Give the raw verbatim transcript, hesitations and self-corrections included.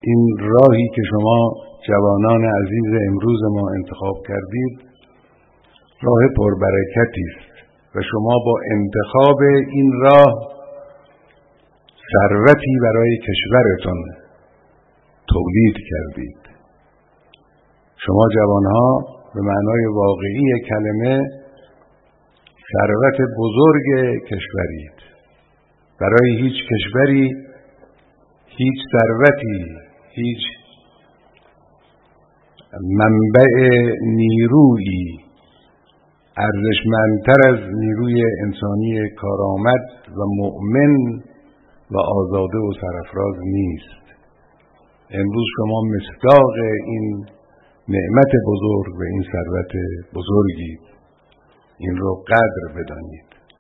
این راهی که شما جوانان عزیز امروز ما انتخاب کردید راه پربرکتی است و شما با انتخاب این راه ثروتی برای کشورتون تولید کردید. شما جوانها به معنای واقعی کلمه ثروت بزرگ کشورید. برای هیچ کشوری هیچ ثروتی، هیچ منبع نیرویی ارزشمندتر از نیروی انسانی کارآمد و مؤمن و آزاده و سرافراز نیست. امروز شما مصداق این نعمت بزرگ و این ثروت بزرگید. این رو قدر بدانید.